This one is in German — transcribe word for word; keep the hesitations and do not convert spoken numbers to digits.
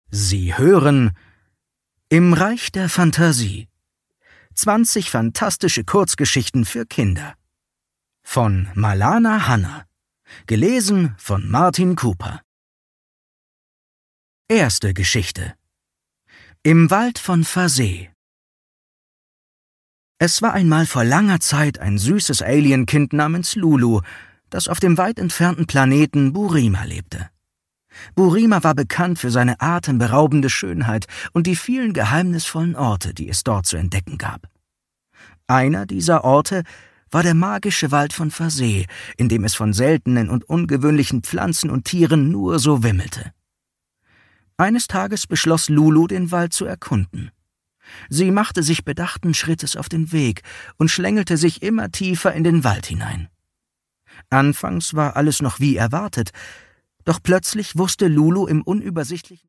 Sie hören Im Reich der Fantasie. zwanzig fantastische Kurzgeschichten für Kinder. Von Malana Hanna. Gelesen von Martin Cooper. Erste Geschichte. Im Wald von Fasee. Es war einmal vor langer Zeit ein süßes Alienkind namens Lulu, das auf dem weit entfernten Planeten Burima lebte. Burima war bekannt für seine atemberaubende Schönheit und die vielen geheimnisvollen Orte, die es dort zu entdecken gab. Einer dieser Orte war der magische Wald von Fasee, in dem es von seltenen und ungewöhnlichen Pflanzen und Tieren nur so wimmelte. Eines Tages beschloss Lulu, den Wald zu erkunden. Sie machte sich bedachten Schrittes auf den Weg und schlängelte sich immer tiefer in den Wald hinein. Anfangs war alles noch wie erwartet, doch plötzlich wusste Lulu im unübersichtlichen